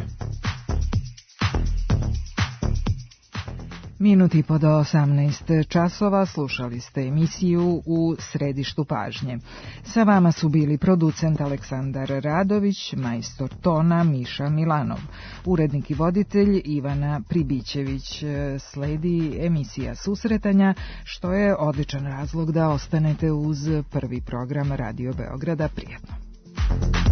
Minuti po do 18 časova slušali ste emisiju U središtu pažnje. Sa vama su bili producent Aleksandar Radović, majstor tona Miša Milanov, urednik i voditelj Ivana Pribićević. Sledi emisija Susretanja, što je odličan razlog da ostanete uz prvi program Radio Beograda. Prijetno.